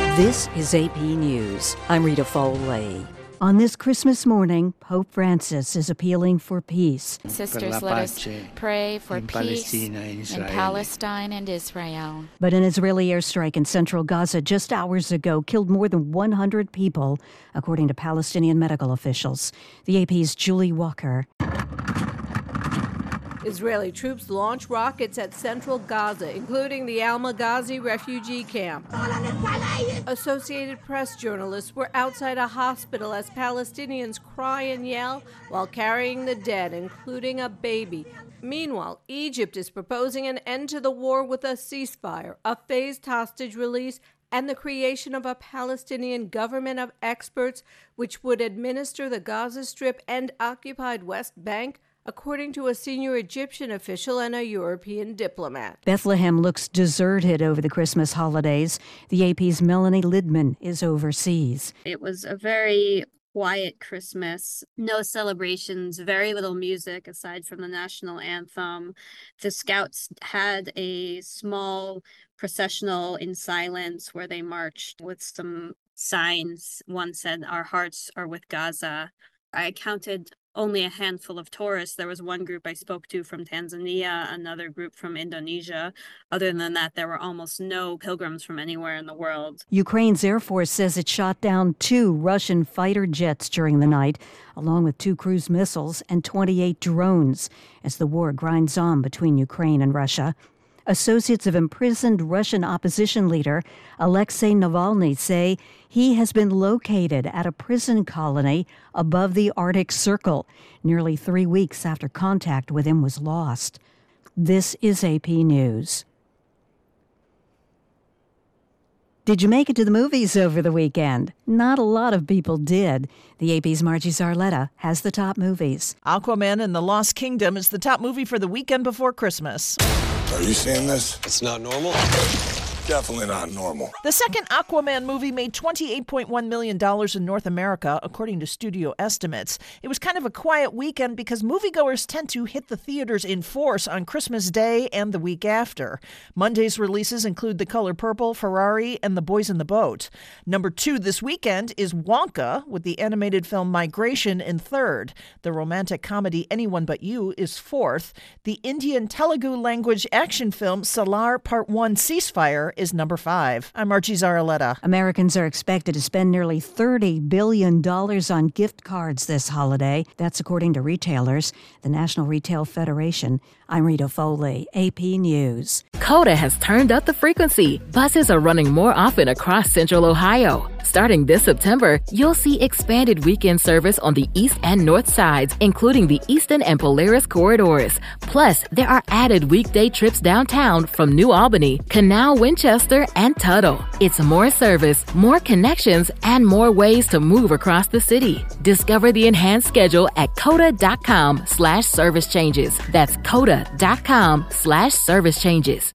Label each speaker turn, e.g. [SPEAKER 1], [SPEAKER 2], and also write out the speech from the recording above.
[SPEAKER 1] This is AP News. I'm Rita Foley.
[SPEAKER 2] On this Christmas morning, Pope Francis is appealing for peace.
[SPEAKER 3] Sisters, let us pray for peace in Palestine and Israel.
[SPEAKER 2] But an Israeli airstrike in central Gaza just hours ago killed more than 100 people, according to Palestinian medical officials. The AP's Julie Walker.
[SPEAKER 4] Israeli troops launch rockets at central Gaza, including the Al-Maghazi refugee camp. Associated Press journalists were outside a hospital as Palestinians cry and yell while carrying the dead, including a baby. Meanwhile, Egypt is proposing an end to the war with a ceasefire, a phased hostage release, and the creation of a Palestinian government of experts which would administer the Gaza Strip and occupied West Bank, according to a senior Egyptian official and a European diplomat.
[SPEAKER 2] Bethlehem looks deserted over the Christmas holidays. The AP's Melanie Lidman is overseas.
[SPEAKER 5] It was a very quiet Christmas. No celebrations, very little music aside from the national anthem. The Scouts had a small processional in silence where they marched with some signs. One said, "Our hearts are with Gaza." I counted only a handful of tourists. There was one group I spoke to from Tanzania, another group from Indonesia. Other than that, there were almost no pilgrims from anywhere in the world.
[SPEAKER 2] Ukraine's Air Force says it shot down 2 Russian fighter jets during the night, along with 2 cruise missiles and 28 drones, as the war grinds on between Ukraine and Russia. Associates of imprisoned Russian opposition leader Alexei Navalny say he has been located at a prison colony above the Arctic Circle, nearly 3 weeks after contact with him was lost. This is AP News. Did you make it to the movies over the weekend? Not a lot of people did. The AP's Margie Zarletta has the top movies.
[SPEAKER 6] Aquaman and the Lost Kingdom is the top movie for the weekend before Christmas.
[SPEAKER 7] Are you seeing this?
[SPEAKER 8] It's not normal.
[SPEAKER 7] Definitely not normal.
[SPEAKER 6] The second Aquaman movie made $28.1 million in North America, according to studio estimates. It was kind of a quiet weekend because moviegoers tend to hit the theaters in force on Christmas Day and the week after. Monday's releases include The Color Purple, Ferrari, and The Boys in the Boat. Number 2 this weekend is Wonka, with the animated film Migration in third. The romantic comedy Anyone But You is fourth. The Indian Telugu language action film Salar Part 1 Ceasefire is number 5. I'm Margie Zarletta.
[SPEAKER 2] Americans are expected to spend nearly $30 billion on gift cards this holiday. That's according to retailers, the National Retail Federation. I'm Rita Foley, AP News.
[SPEAKER 9] Coda has turned up the frequency. Buses are running more often across Central Ohio. Starting this September, you'll see expanded weekend service on the east and north sides, including the Eastern and Polaris corridors. Plus, there are added weekday trips downtown from New Albany, Canal, Winchester, and Tuttle. It's more service, more connections, and more ways to move across the city. Discover the enhanced schedule at coda.com/service changes. That's coda.com/service changes.